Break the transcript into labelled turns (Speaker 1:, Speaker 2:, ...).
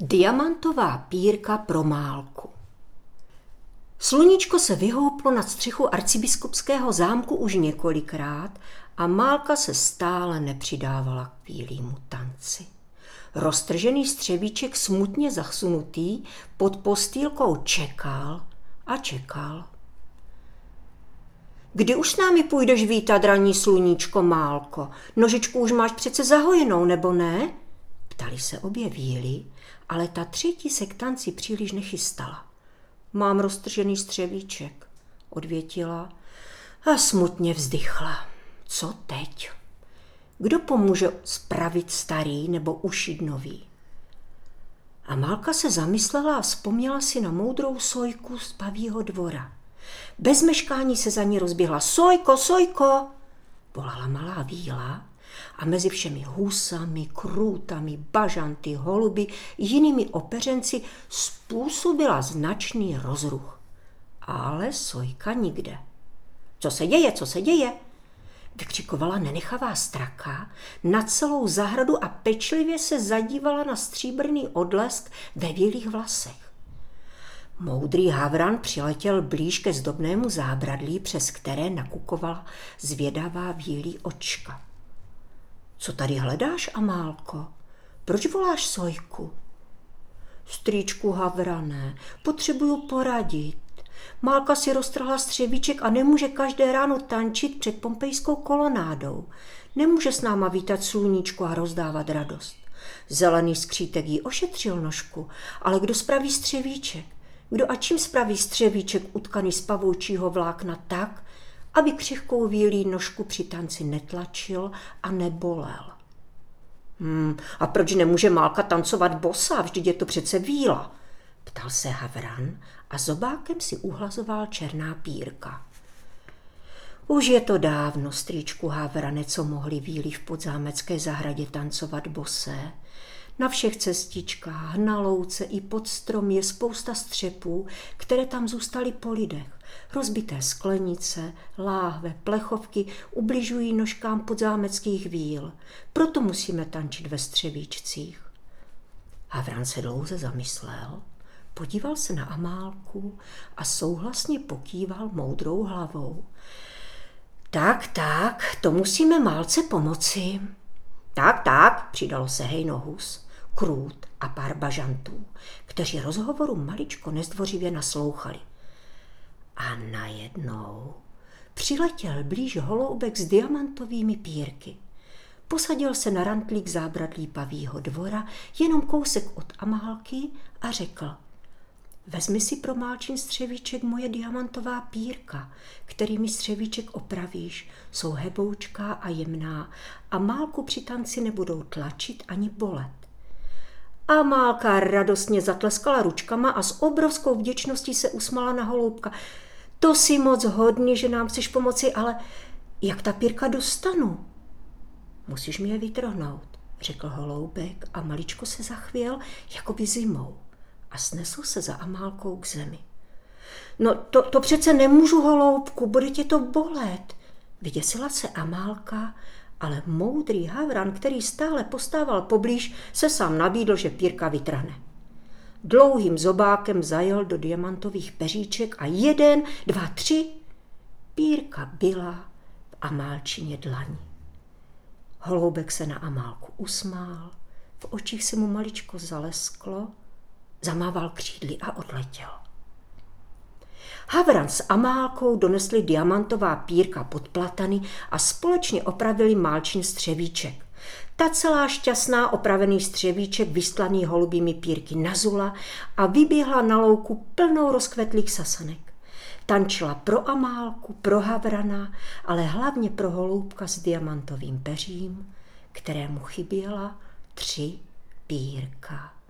Speaker 1: Diamantová pírka pro Málku. Sluníčko se vyhouplo nad střechu arcibiskupského zámku už několikrát a Málka se stále nepřidávala k bílému tanci. Roztržený střevíček smutně zasunutý pod postýlkou čekal a čekal. Kdy už s námi půjdeš vítat, ranní sluníčko, Málko? Nožičku už máš přece zahojenou, nebo ne? Ptali se obě víly, ale ta třetí se k tanci příliš nechystala. Mám roztržený střevíček, odvětila a smutně vzdychla. Co teď? Kdo pomůže spravit starý nebo ušít nový? A Málka se zamyslela a vzpomněla si na moudrou Sojku z Pavího dvora. Bez meškání se za ní rozběhla. Sojko, Sojko, volala malá víla a mezi všemi husami, krůtami, bažanty, holuby, jinými opeřenci způsobila značný rozruch. Ale Sojka nikde. Co se děje, co se děje? Vykřikovala nenechavá straka na celou zahradu a pečlivě se zadívala na stříbrný odlesk ve vílých vlasech. Moudrý havran přiletěl blíž ke zdobnému zábradlí, přes které nakukovala zvědavá vílí očka. Co tady hledáš, Amálko? Proč voláš Sojku? Strýčku havrane, potřebuju poradit. Málka si roztrhla střevíček a nemůže každé ráno tančit před pompejskou kolonádou. Nemůže s náma vítat sluníčko a rozdávat radost. Zelený skřítek jí ošetřil nožku, ale kdo spraví střevíček? Kdo a čím spraví střevíček utkaný z pavoučího vlákna tak, aby křehkou vílí nožku při tanci netlačil a nebolel? A proč nemůže Málka tancovat bosa? Vždyť je to přece víla, ptal se havran a zobákem si uhlazoval černá pírka. Už je to dávno, strýčku havrane, co mohli víly v podzámecké zahradě tancovat bosé. Na všech cestičkách, na louce i pod stromy je spousta střepů, které tam zůstaly po lidech. Rozbité sklenice, láhve, plechovky ubližují nožkám podzámeckých víl. Proto musíme tančit ve střevíčcích. Havran se dlouze zamyslel, podíval se na Amálku a souhlasně pokýval moudrou hlavou. Tak, to musíme Málce pomoci. Tak, přidalo se hejnohus, krůt a pár bažantů, kteří rozhovoru maličko nezdvořivě naslouchali. A najednou přiletěl blíž holoubek s diamantovými pírky. Posadil se na rantlík zábradlí Pavího dvora jenom kousek od Amálky a řekl: Vezmi si pro Málčin střevíček moje diamantová pírka, kterými střevíček opravíš, jsou heboučká a jemná a Málku při tanci nebudou tlačit ani bolet. A Málka radostně zatleskala ručkama a s obrovskou vděčností se usmála na holoubka. To jsi moc hodný, že nám chceš pomoci, ale jak ta pírka dostanu? Musíš mi je vytrhnout, řekl holoubek a maličko se zachvěl, jako by zimou, a snesl se za Amálkou k zemi. No to přece nemůžu, holoubku, bude tě to bolet. Vyděsila se Amálka, ale moudrý havran, který stále postával poblíž, se sám nabídl, že pírka vytrhne. Dlouhým zobákem zajel do diamantových peříček a 1, 2, 3, pírka byla v Amálčině dlani. Holoubek se na Amálku usmál, v očích se mu maličko zalesklo, zamával křídly a odletěl. Havran s Amálkou donesli diamantová pírka pod platany a společně opravili Málčin střevíček. Ta celá šťastná opravený střevíček vystlaný holubými pírky nazula a vyběhla na louku plnou rozkvetlých sasanek. Tančila pro Amálku, pro havrana, ale hlavně pro holoubka s diamantovým peřím, kterému chyběla 3 pírka.